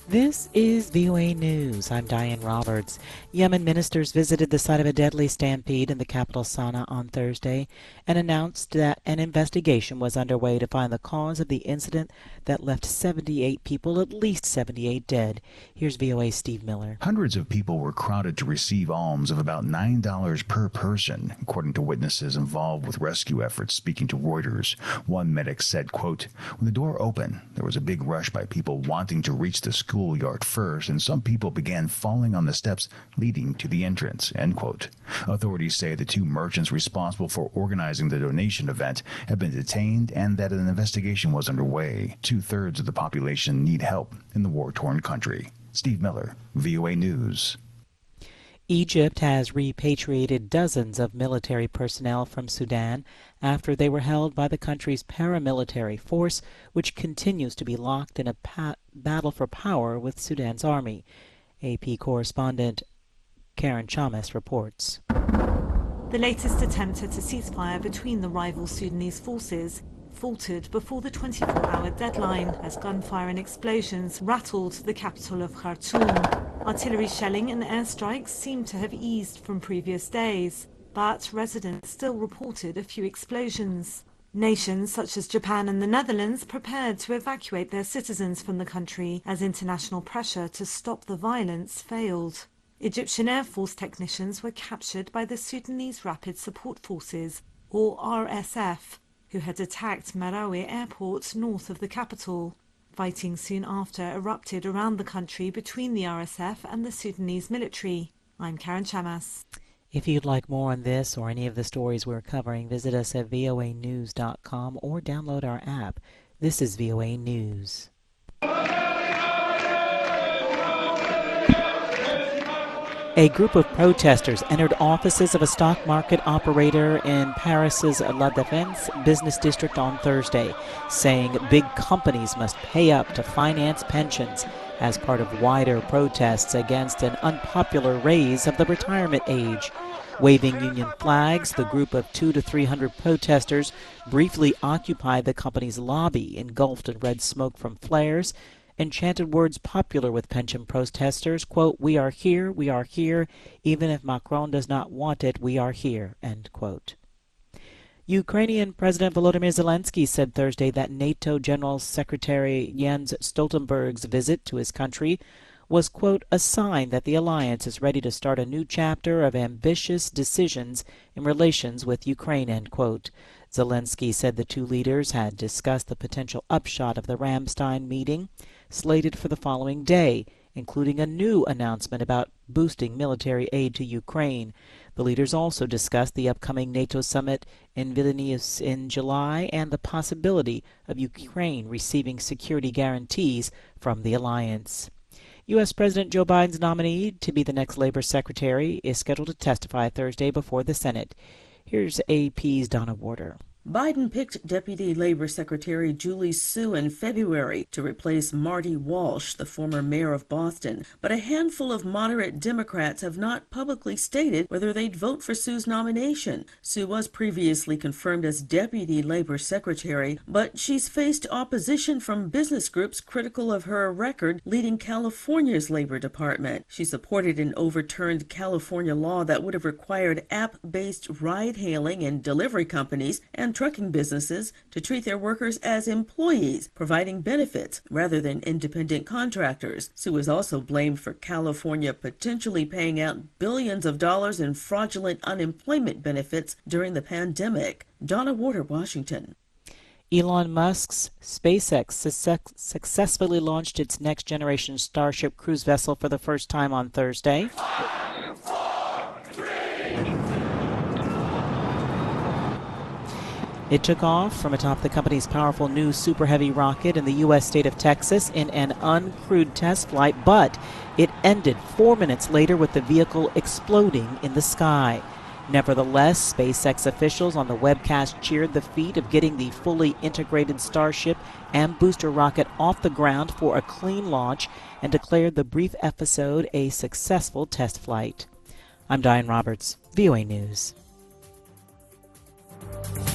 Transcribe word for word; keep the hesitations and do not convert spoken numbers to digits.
This is V O A News. I'm Diane Roberts. Yemen ministers visited the site of a deadly stampede in the capital Sana'a on Thursday and announced that an investigation was underway to find the cause of the incident that left seventy-eight people, at least seventy-eight, dead. Here's V O A's Steve Miller. Hundreds of people were crowded to receive alms of about nine dollars per person, according to witnesses involved with rescue efforts speaking to Reuters. One medic said, quote, "When the door opened, there was a big rush by people wanting to reach the school schoolyard first, and some people began falling on the steps leading to the entrance," end quote. Authorities say the two merchants responsible for organizing the donation event have been detained and that an investigation was underway. Two-thirds of the population need help in the war-torn country. Steve Miller, V O A News. Egypt has repatriated dozens of military personnel from Sudan after they were held by the country's paramilitary force, which continues to be locked in a pa- battle for power with Sudan's army. A P correspondent Karen Chamas reports. The latest attempt at a ceasefire between the rival Sudanese forces faltered before the twenty-four hour deadline as gunfire and explosions rattled the capital of Khartoum. Artillery shelling and airstrikes seemed to have eased from previous days, but residents still reported a few explosions. Nations such as Japan and the Netherlands prepared to evacuate their citizens from the country as international pressure to stop the violence failed. Egyptian Air Force technicians were captured by the Sudanese Rapid Support Forces, or R S F, who had attacked Marawi airport north of the capital. Fighting soon after erupted around the country between the R S F and the Sudanese military. I'm Karen Chamas. If you'd like more on this or any of the stories we're covering, visit us at V O A news dot com or download our app. This is V O A News. A group of protesters entered offices of a stock market operator in Paris's La Défense business district on Thursday, saying big companies must pay up to finance pensions as part of wider protests against an unpopular raise of the retirement age. Waving union flags, the group of two to three hundred protesters briefly occupied the company's lobby, engulfed in red smoke from flares, and chanted words popular with pension protesters, quote, "We are here, we are here, even if Macron does not want it, we are here," end quote. Ukrainian President Volodymyr Zelensky said Thursday that NATO General Secretary Jens Stoltenberg's visit to his country was, quote, "a sign that the alliance is ready to start a new chapter of ambitious decisions in relations with Ukraine," end quote. Zelensky said the two leaders had discussed the potential upshot of the Ramstein meeting, slated for the following day, including a new announcement about boosting military aid to Ukraine. The leaders also discussed the upcoming NATO summit in Vilnius in July and the possibility of Ukraine receiving security guarantees from the alliance. U S. President Joe Biden's nominee to be the next labor secretary is scheduled to testify Thursday before the Senate. Here's A P's Donna Warder. Biden picked Deputy Labor Secretary Julie Su in February to replace Marty Walsh, the former mayor of Boston. But a handful of moderate Democrats have not publicly stated whether they'd vote for Su's nomination. Su was previously confirmed as Deputy Labor Secretary, but she's faced opposition from business groups critical of her record leading California's Labor Department. She supported an overturned California law that would have required app-based ride-hailing and delivery companies and trucking businesses to treat their workers as employees, providing benefits rather than independent contractors. Su is also blamed for California potentially paying out billions of dollars in fraudulent unemployment benefits during the pandemic. Donna Warder, Washington. Elon Musk's SpaceX success successfully launched its next-generation Starship cruise vessel for the first time on Thursday. Five, four, three. It took off from atop the company's powerful new Super Heavy rocket in the U S state of Texas in an uncrewed test flight, but it ended four minutes later with the vehicle exploding in the sky. Nevertheless, SpaceX officials on the webcast cheered the feat of getting the fully integrated Starship and booster rocket off the ground for a clean launch and declared the brief episode a successful test flight. I'm Diane Roberts, V O A News.